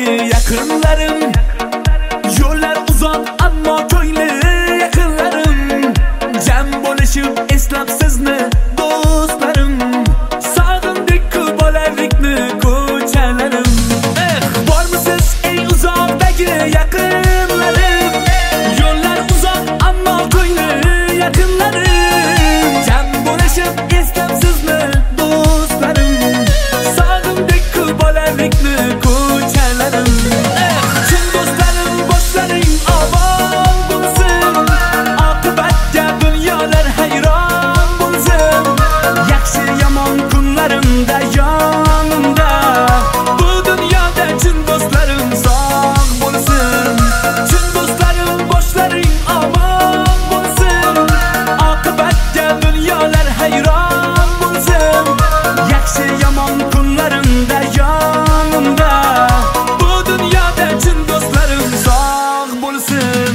yaqinlarim. Yo'llar uzoq ammo ko'ngli yaqinlarim. Jam bo'lishib eslab sizni do'stlarim. Sog'indik-ku bolalikni ko'chalarim. Bormisiz eng uzoqdagi yaqinlarim? Yo'llar uzoq ammo ko'ngli yaqinlarim. Jam bo'lishib eslab sizni do'stlarim. Sog'indik-ku bolalikni ko'chalarim. Chin do'stlarim boshlaring obod bo'lsin. Oqibatga dunyolar hayron bo'lsin. Yaxshi yomon kunlarimda yonimda. Bu dunyoda chin do'stlarim sog' bo'lsin. Chin do'stlarim boshlaring obod bo'lsin. Oqibatga dunyolar hayron bo'lsin. Yaxshi yomon kunlarimda yonimda. Bu dunyoda chin do'stlarim sog' bo'lsin.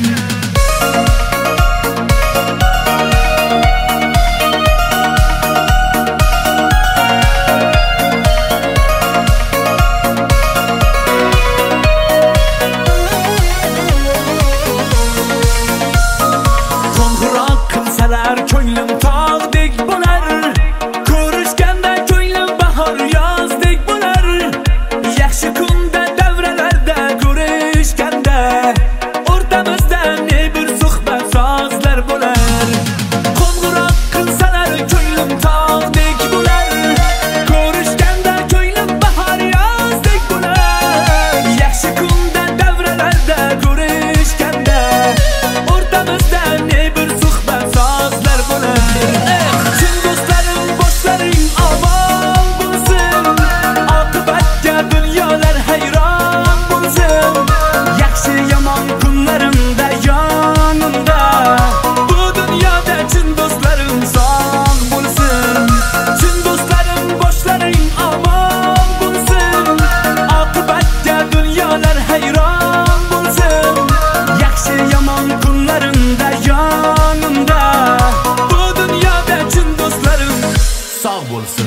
Qo'ng'iroq qilsalar ko'nglim tog'dek bo'lar. Ko'rishganda ko'nglim bahor yozdek bo'lar. Yaxshi kunda davralarda ko'rishganda o'rtamizda ne bir suhbat sozlar bo'lar. Qo'ng'iroq qilsalar ko'nglim tog'dek bo'lar. Ko'rishganda ko'nglim bahor yozdek bo'lar. Yaxshi kunda davralarda ko'rishganda o'rtamizda ne bir suhbat sozlar bo'lar. Chin do'stlarim boshlaring obod bo'lsin. Oqibatga dunyolar hayron bo'lsin. Yaxshi yomon kunlarimda yonimda. Bu dunyoda chin do'stlarim sog' bo'lsin. Chin do'stlarim boshlaring obod bo'lsin. Oqibatga dunyolar hayron bo'lsin. Yaxshi yomon kunlarimda yonimda. Bu dunyoda chin do'stlarim sog' bo'lsin.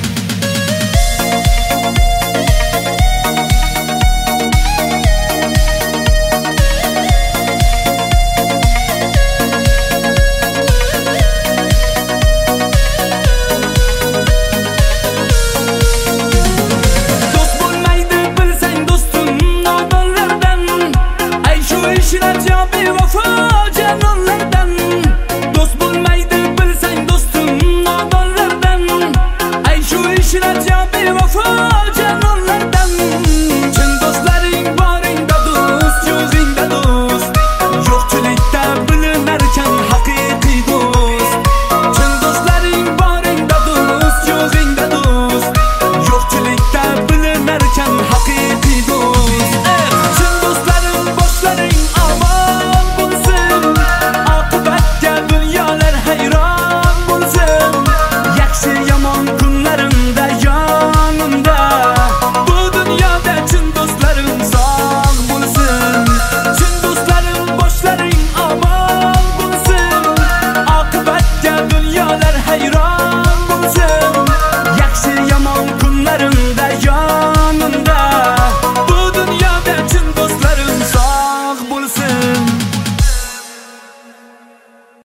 Do'st bo'lmaydi bilsang do'stim nodonlardan. Ay shu ishrat yo bevafo janonlardan. Do'st bo'lmaydi bilsang do'stim nodonlardan. Ay shu ishrat yo bevafo janonlardan.